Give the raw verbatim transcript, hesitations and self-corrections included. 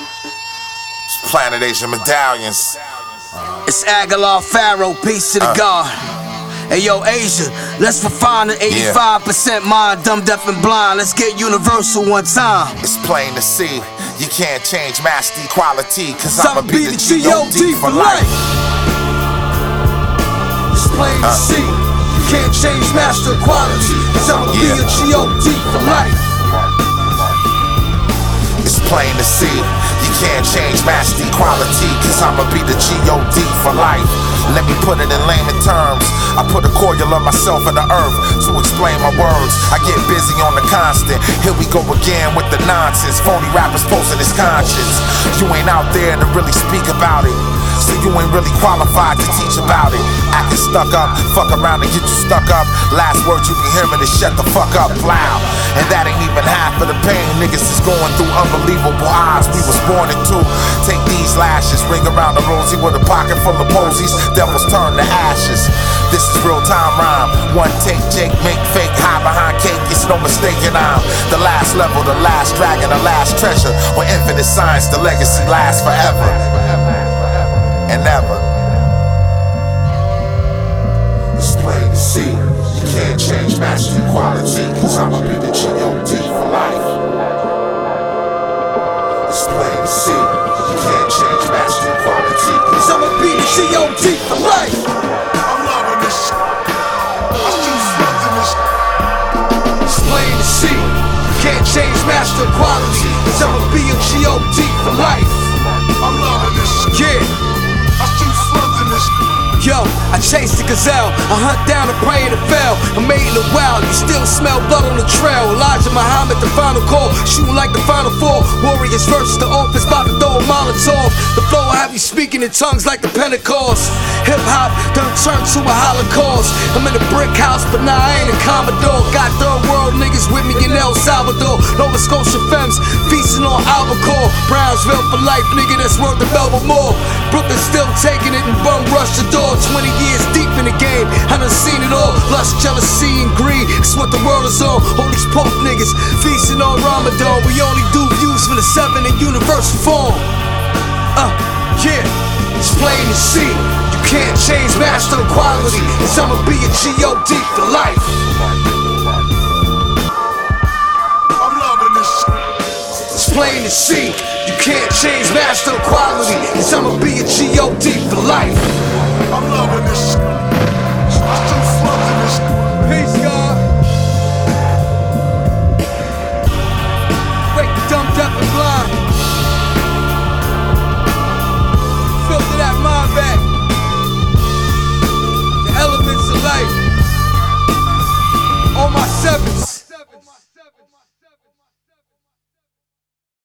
Planet Asia medallions. It's Aguilar Pharaoh, peace to the uh. God. Hey yo, Asia, let's refine the eighty-five percent mind, dumb, deaf, and blind. Let's get universal one time. It's plain to see, you can't change master equality, cause I'ma be the G O D for life. It's plain to uh. see, you can't change master equality, cause I'ma yeah. be a G O D for life. It's plain to see, you can't change master equality, cause I'ma be the G O D for life. Let me put it in layman terms. I put a coil of myself in the earth to explain my words. I get busy on the constant. Here we go again with the nonsense. Phony rappers posting his conscience. You ain't out there to really speak about it, so you ain't really qualified to teach about it. Acting stuck up, fuck around and get you stuck up. Last word you be hearing is shut the fuck up, loud. And that ain't even half of the pain niggas is going through. Unbelievable odds we was born into. Take these lashes, ring around the rosy with a pocket full of posies. Devils turn to ashes. This is real time rhyme. One take, Jake, make fake, hide behind cake. It's no mistaking I'm the last level, the last dragon, the last treasure. With infinite science, the legacy lasts forever and ever. It's plain to see, you can't change master equality, cause I'ma be the G O D for life. It's plain to see, you can't change master equality, cause I'ma be the G O D for life. I'm loving this shit. I still smoking this shit. It's plain to see, you can't change master equality, cause I'ma be a G O D for life. I'm loving this shit. Yeah. I still smoking this shit. Yo, I chased the gazelle, I hunt down a prey and it fell. I made it a wild, you still smell blood on the trail. Elijah Muhammad, the final call, shooting like the final four. Warriors versus the office, about to throw a Molotov. The flow will have you speaking in tongues like the Pentecost. Hip hop done turned to a holocaust. I'm in a brick house, but nah, I ain't a Commodore. Got third world niggas with me in El Salvador. Nova Scotia femmes, feasting on albacore. Brownsville for life, nigga, that's worth the Belvoir more. Brooklyn still taking it and bum rush the door. Twenty years deep in the game, I done seen it all. Lust, jealousy, and greed, it's what the world is on. All these punk niggas feasting on Ramadan. We only do views for the seven in universal form. Uh, yeah, it's plain to see, you can't change master equality, cause I'ma be a G O D for life. I'm loving this shit. It's plain to see, you can't change master equality, cause I'ma be a G O D for life. I'm loving this shit. I still smoking this shit. Peace, God. Break the dumb, deaf, and blind. Filter that mind back. The elements of life.